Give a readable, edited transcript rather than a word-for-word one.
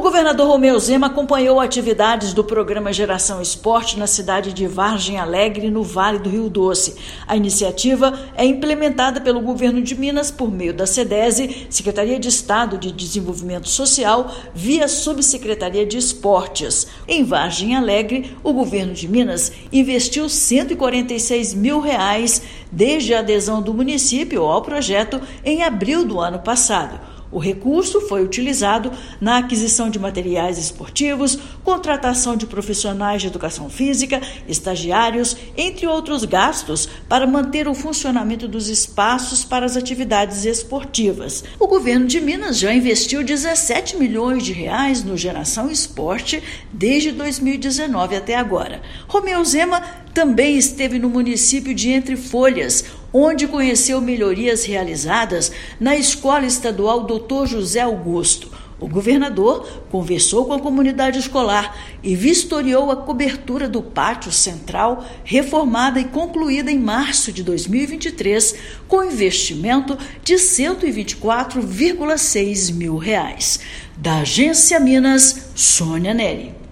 governador Romeu Zema acompanhou atividades do programa Geração Esporte na cidade de Vargem Alegre, no Vale do Rio Doce. A iniciativa é implementada pelo governo de Minas por meio da SEDESE, Secretaria de Estado de Desenvolvimento Social, via Subsecretaria de Esportes. Em Vargem Alegre, o governo de Minas investiu R$146 mil desde a adesão do município ao projeto em abril do ano passado. O recurso foi utilizado na aquisição de materiais esportivos, contratação de profissionais de educação física, estagiários, entre outros gastos, para manter o funcionamento dos espaços para as atividades esportivas. O governo de Minas já investiu R$17 milhões no Geração Esporte desde 2019 até agora. Romeu Zema também esteve no município de Entre Folhas, onde conheceu melhorias realizadas na Escola Estadual Dr. José Augusto. O governador conversou com a comunidade escolar e vistoriou a cobertura do pátio central, reformada e concluída em março de 2023, com investimento de R$124,6 mil. Da Agência Minas, Sônia Neri.